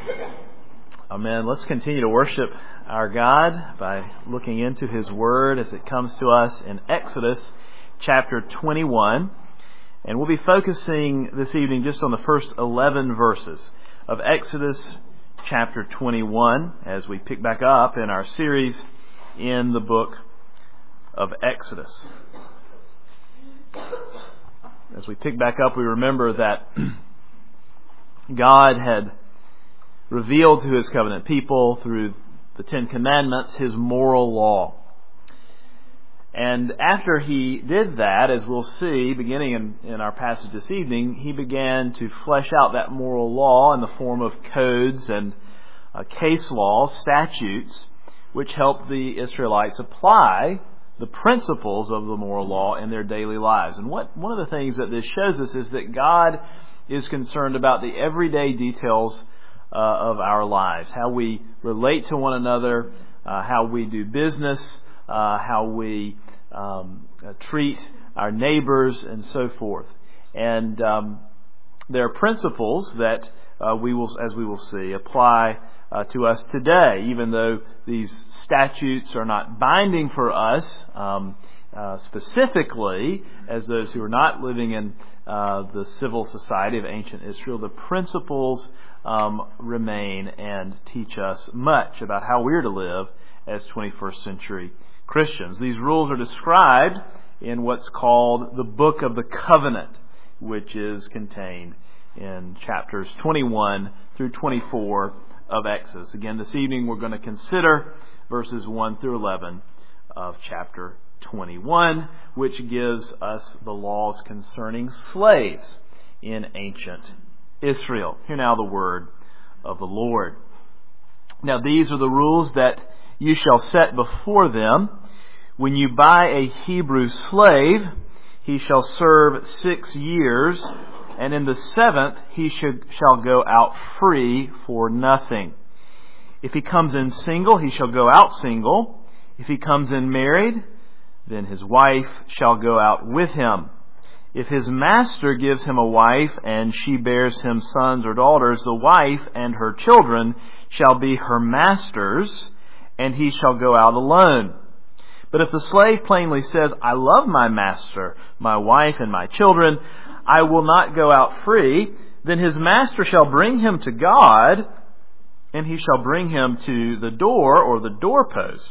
Amen. Let's continue to worship our God by looking into His Word as it comes to us in Exodus chapter 21. And we'll be focusing this evening just on the first 11 verses of Exodus chapter 21 as we pick back up in our series in the book of Exodus. As we pick back up, we remember that God had revealed to His covenant people through the Ten Commandments His moral law. And after He did that, as we'll see, beginning in our passage this evening, He began to flesh out that moral law in the form of codes and case law, statutes, which helped the Israelites apply the principles of the moral law in their daily lives. And one of the things that this shows us is that God is concerned about the everyday details of our lives, how we relate to one another, how we do business, how we treat our neighbors, and so forth. And there are principles that we will, as we will see, apply to us today, even though these statutes are not binding for us specifically as those who are not living in the civil society of ancient Israel. The principles remain and teach us much about how we're to live as 21st century Christians. These rules are described in what's called the Book of the Covenant, which is contained in chapters 21 through 24 of Exodus. Again, this evening we're going to consider verses 1 through 11 of chapter 21, which gives us the laws concerning slaves in ancient Israel. Hear now the word of the Lord. Now these are the rules that you shall set before them. When you buy a Hebrew slave, he shall serve 6 years, and in the 7th he shall go out free for nothing. If he comes in single, he shall go out single. If he comes in married, then his wife shall go out with him. If his master gives him a wife, and she bears him sons or daughters, the wife and her children shall be her master's, and he shall go out alone. But if the slave plainly says, I love my master, my wife, and my children, I will not go out free, then his master shall bring him to God, and he shall bring him to the door or the doorpost.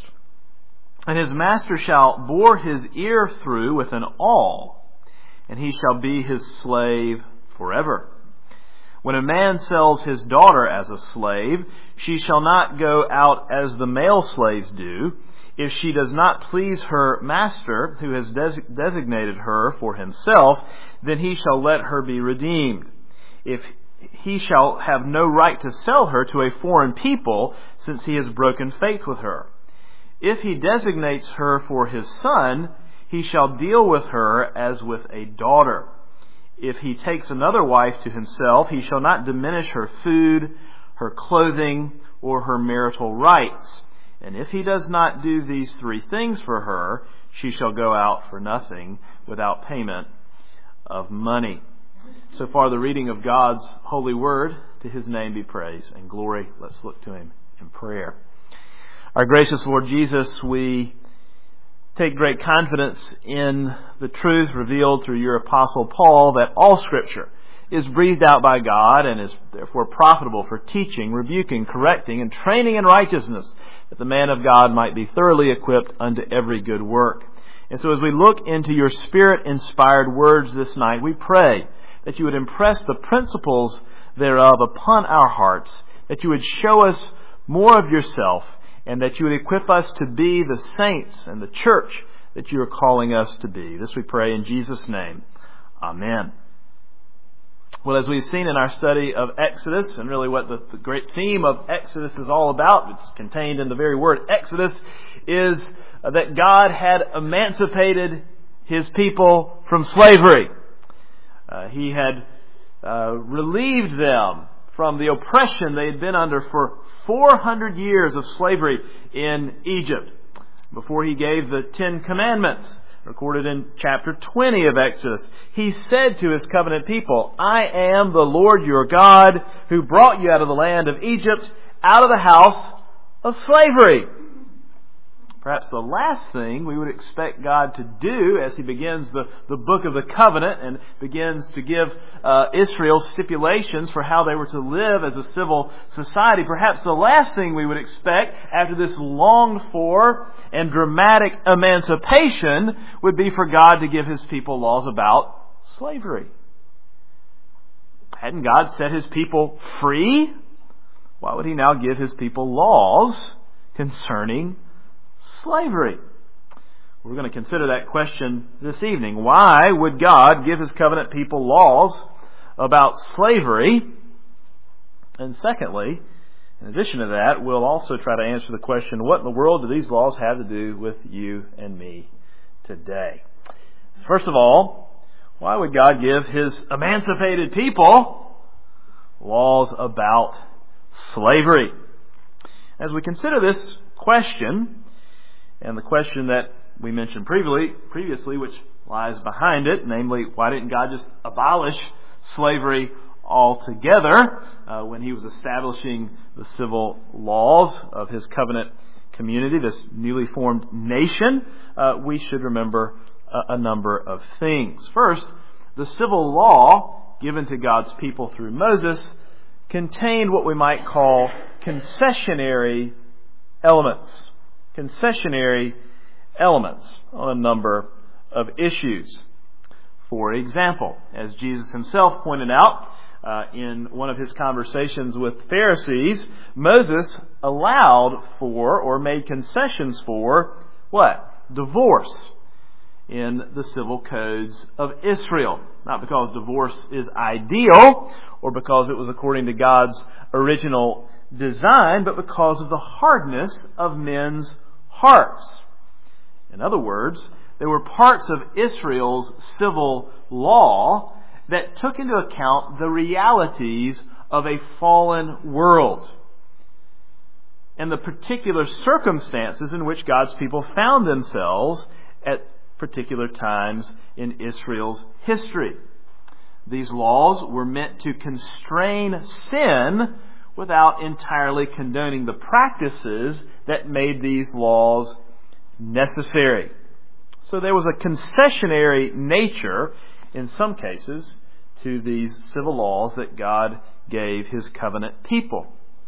And his master shall bore his ear through with an awl, and he shall be his slave forever. When a man sells his daughter as a slave, she shall not go out as the male slaves do. If she does not please her master, who has designated her for himself, then he shall let her be redeemed. If he shall have no right to sell her to a foreign people, since he has broken faith with her. If he designates her for his son, he shall deal with her as with a daughter. If he takes another wife to himself, he shall not diminish her food, her clothing, or her marital rights. And if he does not do these 3 things for her, she shall go out for nothing without payment of money. So far, the reading of God's holy word. To His name be praise and glory. Let's look to Him in prayer. Our gracious Lord Jesus, we take great confidence in the truth revealed through your Apostle Paul that all Scripture is breathed out by God and is therefore profitable for teaching, rebuking, correcting, and training in righteousness, that the man of God might be thoroughly equipped unto every good work. And so as we look into your Spirit-inspired words this night, we pray that you would impress the principles thereof upon our hearts, that you would show us more of yourself, and that you would equip us to be the saints and the church that you are calling us to be. This we pray in Jesus' name. Amen. Well, as we've seen in our study of Exodus, and really what the great theme of Exodus is all about, it's contained in the very word Exodus, is that God had emancipated His people from slavery. He had relieved them from the oppression they had been under for 400 years of slavery in Egypt. Before He gave the 10 Commandments, recorded in chapter 20 of Exodus. He said to his covenant people, "I am the Lord your God who brought you out of the land of Egypt, out of the house of slavery." Perhaps the last thing we would expect God to do as He begins the book of the covenant and begins to give Israel stipulations for how they were to live as a civil society, perhaps the last thing we would expect after this longed for and dramatic emancipation would be for God to give His people laws about slavery. Hadn't God set His people free? Why would He now give His people laws concerning slavery? We're going to consider that question this evening. Why would God give His covenant people laws about slavery? And secondly, in addition to that, we'll also try to answer the question, what in the world do these laws have to do with you and me today? First of all, why would God give His emancipated people laws about slavery? As we consider this question, and the question that we mentioned previously, which lies behind it, namely, why didn't God just abolish slavery altogether when He was establishing the civil laws of His covenant community, this newly formed nation? We should remember a number of things. First, the civil law given to God's people through Moses contained what we might call concessionary elements. Concessionary elements on a number of issues. For example, as Jesus Himself pointed out in one of His conversations with Pharisees, Moses allowed for or made concessions for what? Divorce in the civil codes of Israel. Not because divorce is ideal or because it was according to God's original design, but because of the hardness of men's hearts. In other words, there were parts of Israel's civil law that took into account the realities of a fallen world and the particular circumstances in which God's people found themselves at particular times in Israel's history. These laws were meant to constrain sin without entirely condoning the practices that made these laws necessary. So there was a concessionary nature, in some cases, to these civil laws that God gave His covenant people.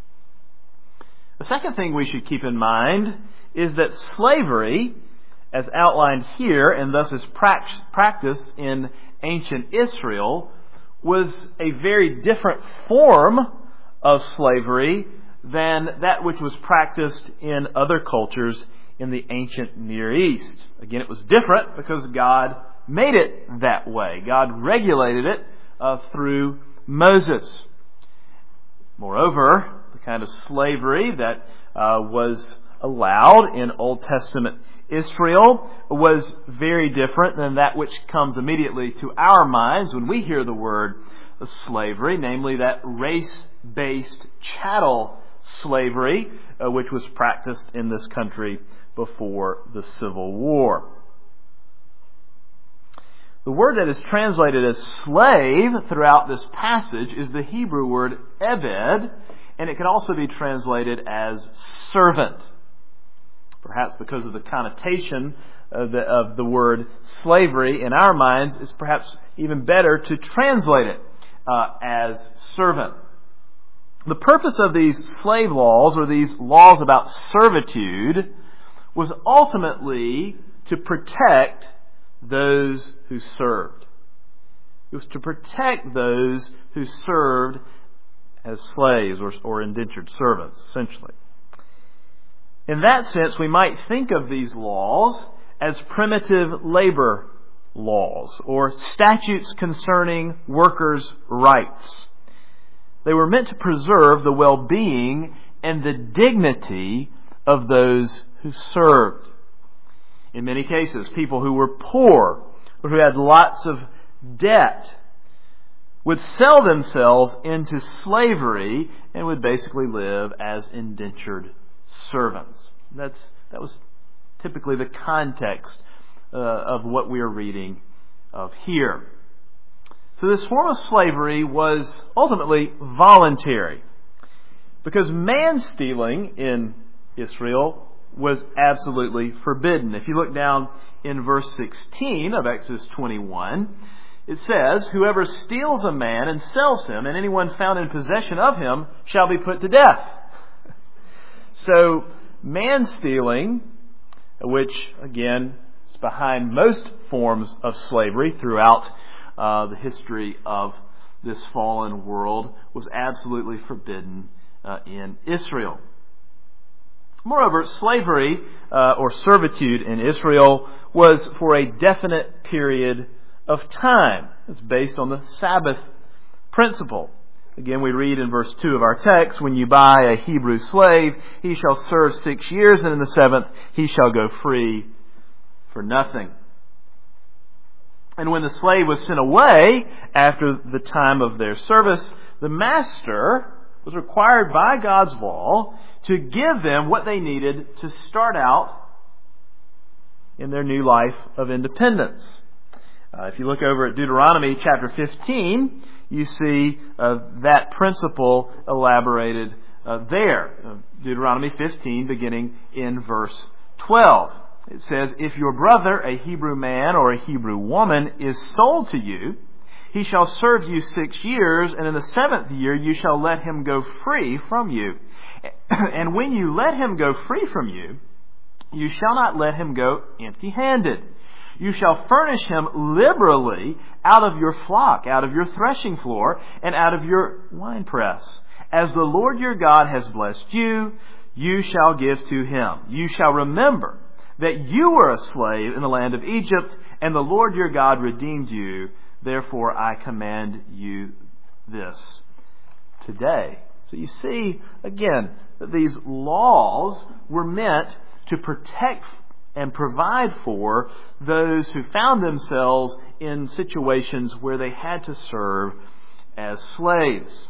The second thing we should keep in mind is that slavery, as outlined here and thus is practiced in ancient Israel, was a very different form of slavery than that which was practiced in other cultures in the ancient Near East. Again, it was different because God made it that way. God regulated it through Moses. Moreover, the kind of slavery that was allowed in Old Testament Israel was very different than that which comes immediately to our minds when we hear the word slavery, namely that race-based chattel slavery which was practiced in this country before the Civil War. The word that is translated as slave throughout this passage is the Hebrew word ebed, and it can also be translated as servant. Perhaps because of the connotation of the word slavery in our minds, it's perhaps even better to translate it as servant. The purpose of these slave laws, or these laws about servitude, was ultimately to protect those who served. It was to protect those who served as slaves or indentured servants, essentially. In that sense, we might think of these laws as primitive labor laws or statutes concerning workers' rights. They were meant to preserve the well-being and the dignity of those who served. In many cases, people who were poor or who had lots of debt would sell themselves into slavery and would basically live as indentured servants. That was typically the context of what we are reading of here. So this form of slavery was ultimately voluntary, because man-stealing in Israel was absolutely forbidden. If you look down in verse 16 of Exodus 21, it says, "Whoever steals a man and sells him, and anyone found in possession of him, shall be put to death." So, man-stealing, which, again, is behind most forms of slavery throughout the history of this fallen world, was absolutely forbidden in Israel. Moreover, slavery or servitude in Israel was for a definite period of time. It's based on the Sabbath principle. Again, we read in verse 2 of our text, "When you buy a Hebrew slave, he shall serve 6 years, and in the 7th he shall go free for nothing." And when the slave was sent away after the time of their service, the master was required by God's law to give them what they needed to start out in their new life of independence. If you look over at Deuteronomy chapter 15, you see that principle elaborated there. Deuteronomy 15, beginning in verse 12. It says, "If your brother, a Hebrew man or a Hebrew woman, is sold to you, he shall serve you 6 years, and in the 7th year you shall let him go free from you. And when you let him go free from you, you shall not let him go empty-handed. You shall furnish him liberally out of your flock, out of your threshing floor, and out of your winepress. As the Lord your God has blessed you, you shall give to him. You shall remember that you were a slave in the land of Egypt, and the Lord your God redeemed you. Therefore I command you this today." So you see, again, that these laws were meant to protect and provide for those who found themselves in situations where they had to serve as slaves.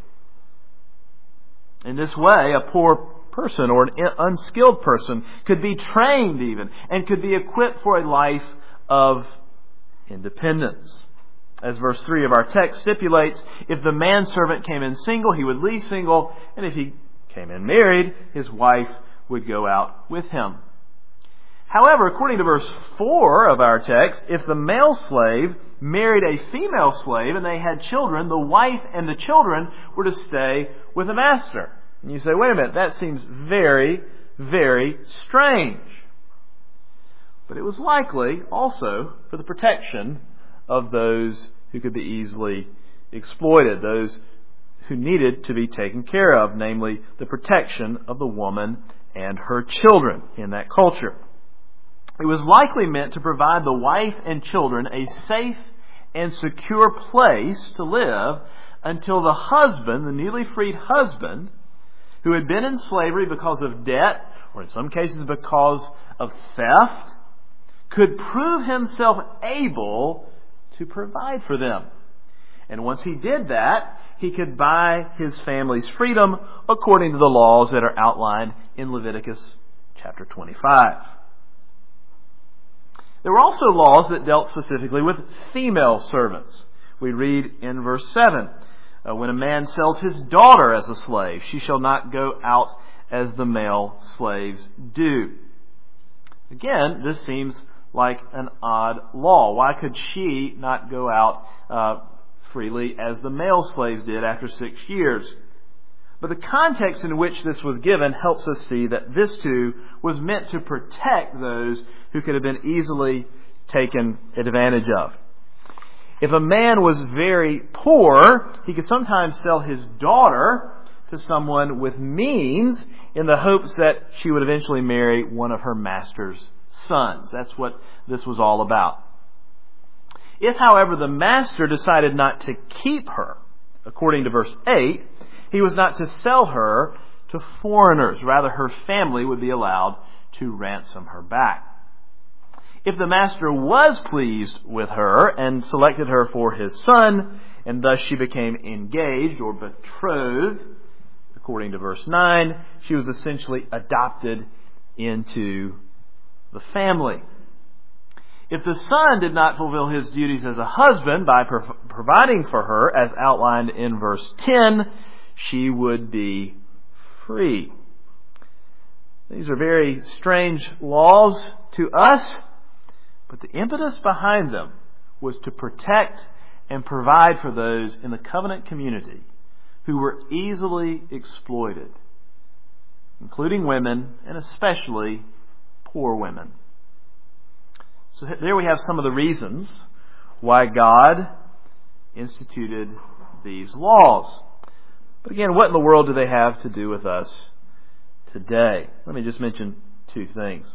In this way, a poor person or an unskilled person could be trained even and could be equipped for a life of independence. As verse 3 of our text stipulates, if the manservant came in single, he would leave single, and if he came in married, his wife would go out with him. However, according to verse 4 of our text, if the male slave married a female slave and they had children, the wife and the children were to stay with the master. And you say, wait a minute, that seems very, very strange. But it was likely also for the protection of those who could be easily exploited, those who needed to be taken care of, namely the protection of the woman and her children in that culture. It was likely meant to provide the wife and children a safe and secure place to live until the husband, the newly freed husband, who had been in slavery because of debt, or in some cases because of theft, could prove himself able to provide for them. And once he did that, he could buy his family's freedom according to the laws that are outlined in Leviticus chapter 25. There were also laws that dealt specifically with female servants. We read in verse 7, when a man sells his daughter as a slave, she shall not go out as the male slaves do. Again, this seems like an odd law. Why could she not go out freely as the male slaves did after 6 years? But the context in which this was given helps us see that this too was meant to protect those who could have been easily taken advantage of. If a man was very poor, he could sometimes sell his daughter to someone with means in the hopes that she would eventually marry one of her master's sons. That's what this was all about. If, however, the master decided not to keep her, according to verse 8, he was not to sell her to foreigners. Rather, her family would be allowed to ransom her back. If the master was pleased with her and selected her for his son, and thus she became engaged or betrothed, according to verse 9, she was essentially adopted into the family. If the son did not fulfill his duties as a husband by providing for her, as outlined in verse 10, she would be free. These are very strange laws to us, but the impetus behind them was to protect and provide for those in the covenant community who were easily exploited, including women and especially poor women. So there we have some of the reasons why God instituted these laws. But again, what in the world do they have to do with us today? Let me just mention two things.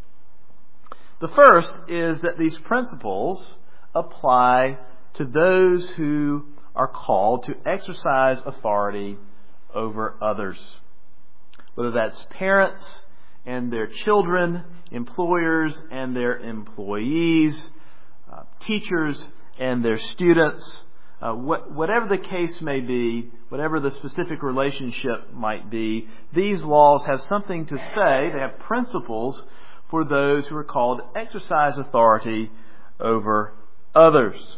The first is that these principles apply to those who are called to exercise authority over others. Whether that's parents and their children, employers and their employees, teachers and their students, whatever the case may be, whatever the specific relationship might be, these laws have something to say. They have principles for those who are called to exercise authority over others.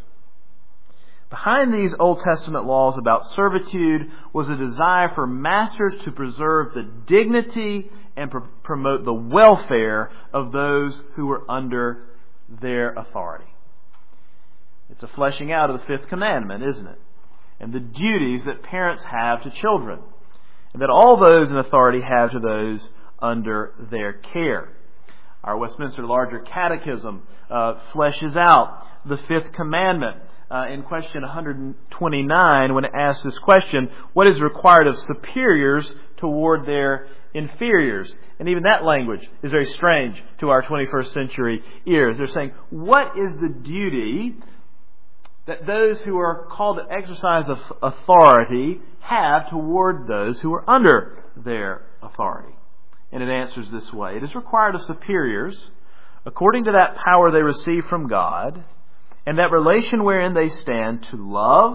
Behind these Old Testament laws about servitude was a desire for masters to preserve the dignity and promote the welfare of those who were under their authority. It's a fleshing out of the fifth commandment, isn't it? And the duties that parents have to children, and that all those in authority have to those under their care. Our Westminster Larger Catechism fleshes out the fifth commandment in question 129 when it asks this question, what is required of superiors toward their inferiors? And even that language is very strange to our 21st century ears. They're saying, what is the duty that those who are called to exercise authority have toward those who are under their authority? And it answers this way. It is required of superiors, according to that power they receive from God, and that relation wherein they stand, to love,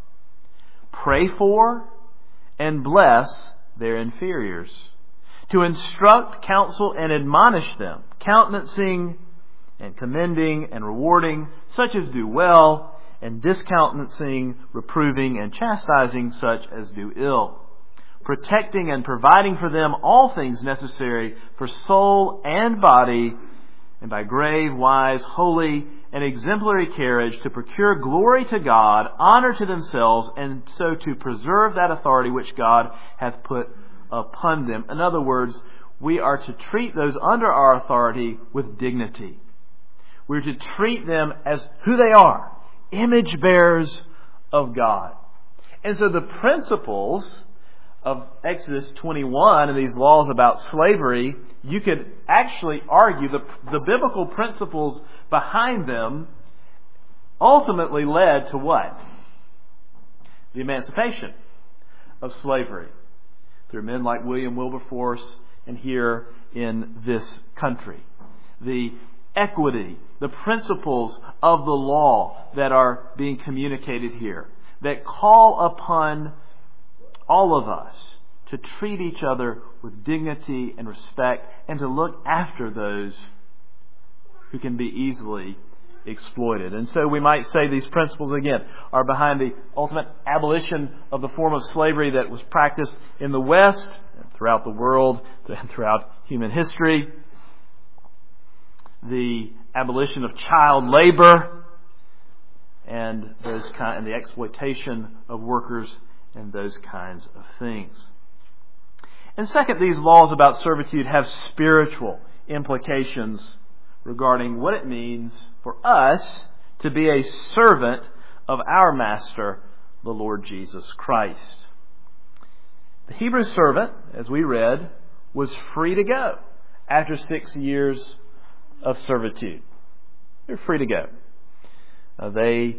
pray for, and bless their inferiors, to instruct, counsel, and admonish them, countenancing and commending and rewarding such as do well, and discountenancing, reproving, and chastising such as do ill, protecting and providing for them all things necessary for soul and body, and by grave, wise, holy, and exemplary carriage to procure glory to God, honor to themselves, and so to preserve that authority which God hath put upon them. In other words, we are to treat those under our authority with dignity. We're to treat them as who they are, image bearers of God. And so the principles of Exodus 21 and these laws about slavery, you could actually argue the biblical principles behind them ultimately led to what? The emancipation of slavery through men like William Wilberforce and here in this country. The equity, the principles of the law that are being communicated here that call upon all of us to treat each other with dignity and respect and to look after those who can be easily exploited. And so we might say these principles again are behind the ultimate abolition of the form of slavery that was practiced in the West and throughout the world and throughout human history. The abolition of child labor and the exploitation of workers and those kinds of things. And second, these laws about servitude have spiritual implications regarding what it means for us to be a servant of our Master, the Lord Jesus Christ. The Hebrew servant, as we read, was free to go after 6 years of servitude. They're free to go. They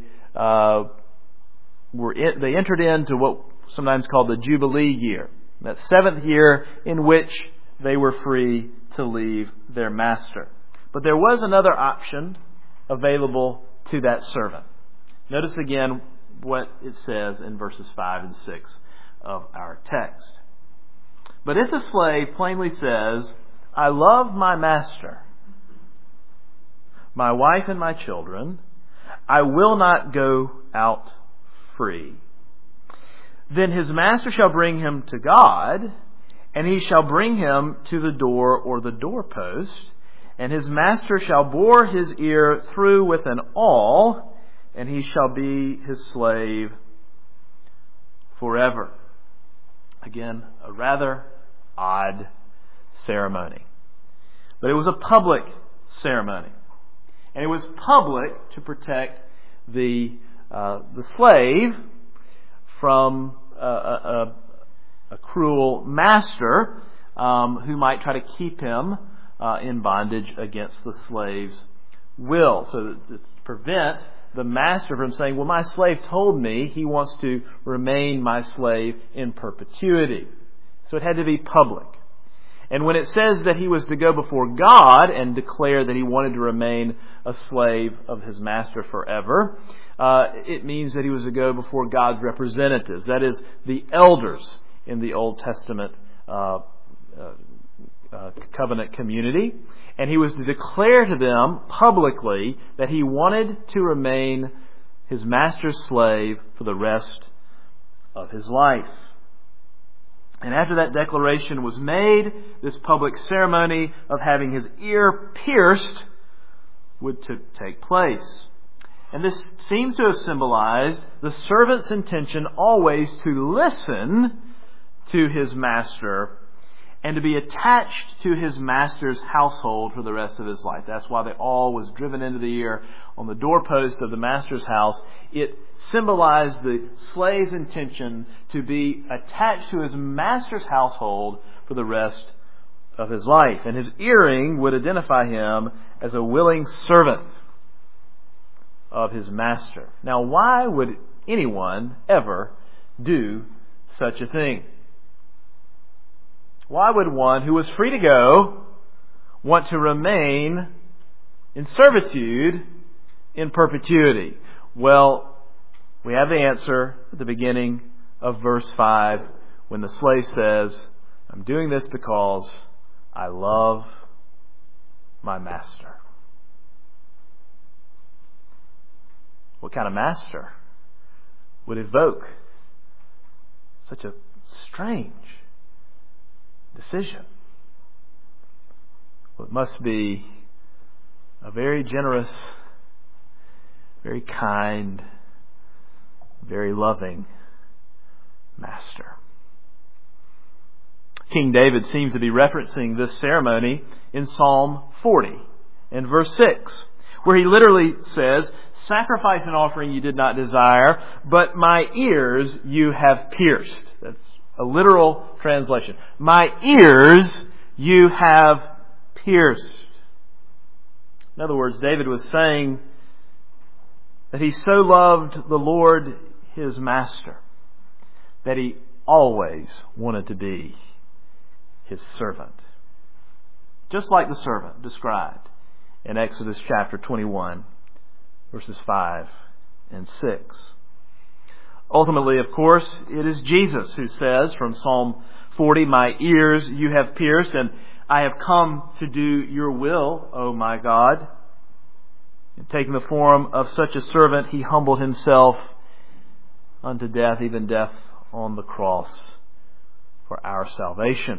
entered into what sometimes called the Jubilee year, that 7th year in which they were free to leave their master. But there was another option available to that servant. Notice again what it says in verses 5 and 6 of our text. But if the slave plainly says, I love my master my wife and my children. I will not go out free. Then his master shall bring him to God, and he shall bring him to the door or the doorpost, and his master shall bore his ear through with an awl, and he shall be his slave forever. Again, a rather odd ceremony. But it was a public ceremony. And it was public to protect the slave from a cruel master who might try to keep him in bondage against the slave's will. So to prevent the master from saying, well, my slave told me he wants to remain my slave in perpetuity. So it had to be public. And when it says that he was to go before God and declare that he wanted to remain a slave of his master forever, it means that he was to go before God's representatives, that is, the elders in the Old Testament covenant community. And he was to declare to them publicly that he wanted to remain his master's slave for the rest of his life. And after that declaration was made, this public ceremony of having his ear pierced would take place. And this seems to have symbolized the servant's intention always to listen to his master and to be attached to his master's household for the rest of his life. That's why the awl was driven into the ear on the doorpost of the master's house. It symbolized the slave's intention to be attached to his master's household for the rest of his life. And his earring would identify him as a willing servant of his master. Now, why would anyone ever do such a thing? Why would one who was free to go want to remain in servitude in perpetuity? Well, we have the answer at the beginning of verse 5 when the slave says, I'm doing this because I love my master. What kind of master would evoke such a strange decision? Well, it must be a very generous, very kind, very loving master. King David seems to be referencing this ceremony in Psalm 40 and verse 6, where he literally says, sacrifice and offering you did not desire, but my ears you have pierced. That's a literal translation. My ears you have pierced. In other words, David was saying that he so loved the Lord, his master, that he always wanted to be his servant. Just like the servant described in Exodus chapter 21, verses 5 and 6. Ultimately, of course, it is Jesus who says from Psalm 40, my ears you have pierced, and I have come to do your will, O my God. And taking the form of such a servant, he humbled himself unto death, even death on the cross for our salvation.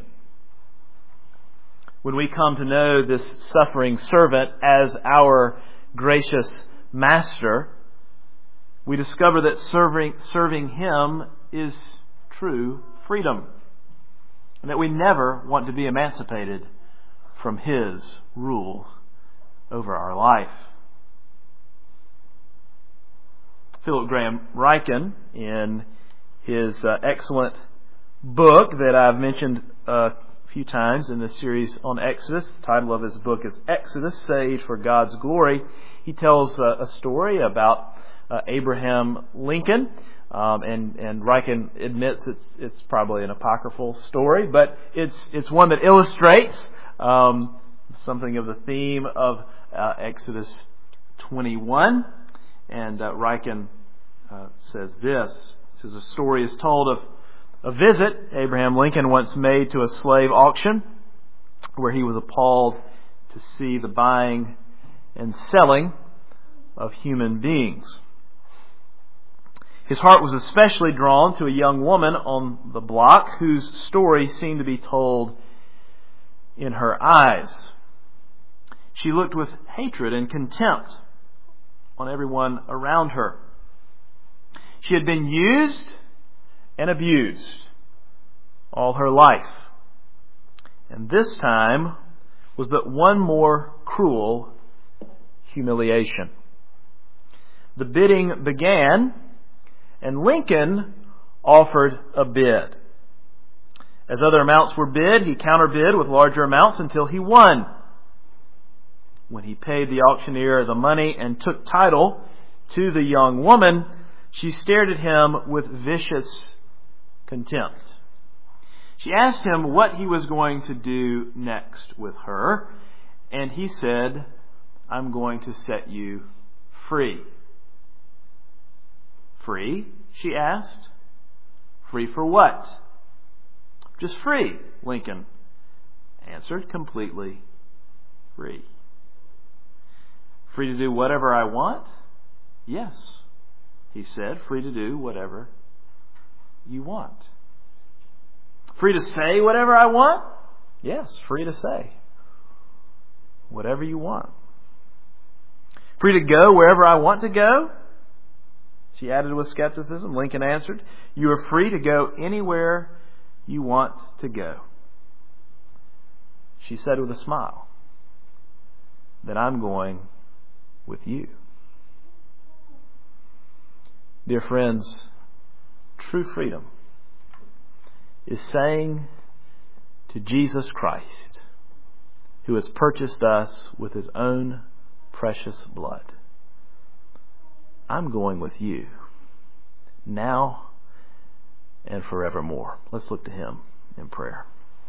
When we come to know this suffering servant as our gracious master, we discover that serving him is true freedom, and that we never want to be emancipated from his rule over our life. Philip Graham Ryken, in his excellent book that I've mentioned a few times in this series on Exodus, the title of his book is Exodus, Saved for God's Glory. He tells a story about Abraham Lincoln, and Ryken admits it's probably an apocryphal story, but it's one that illustrates something of the theme of Exodus 21. And Ryken says this. He says, a story is told of a visit Abraham Lincoln once made to a slave auction, where he was appalled to see the buying and selling of human beings. His heart was especially drawn to a young woman on the block whose story seemed to be told in her eyes. She looked with hatred and contempt on everyone around her. She had been used and abused all her life. And this time was but one more cruel humiliation. The bidding began, and Lincoln offered a bid. As other amounts were bid, he counterbid with larger amounts until he won. When he paid the auctioneer the money and took title to the young woman, she stared at him with vicious contempt. She asked him what he was going to do next with her, and he said, "I'm going to set you free." "Free?" she asked. "Free for what?" "Just free," Lincoln answered, "completely free." "Free to do whatever I want?" "Yes," he said, "free to do whatever you want." "Free to say whatever I want?" "Yes, free to say whatever you want." "Free to go wherever I want to go?" she added with skepticism. Lincoln answered, "You are free to go anywhere you want to go." She said with a smile, "Then I'm going with you." Dear friends, true freedom is saying to Jesus Christ, who has purchased us with His own precious blood, "I'm going with you now and forevermore." Let's look to Him in prayer.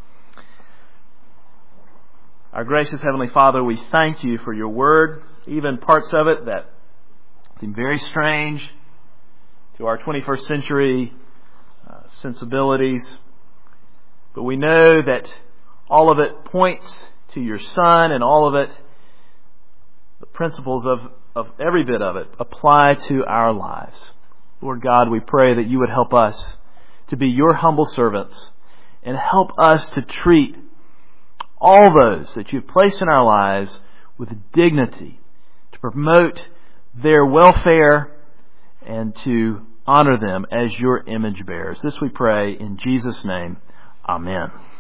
Our gracious Heavenly Father, we thank You for Your Word, even parts of it that seem very strange to our 21st century sensibilities. But we know that all of it points to Your Son, and all of it, the principles of every bit of it, apply to our lives. Lord God, we pray that You would help us to be Your humble servants and help us to treat all those that You've placed in our lives with dignity, to promote their welfare and to honor them as Your image bearers. This we pray in Jesus' name. Amen.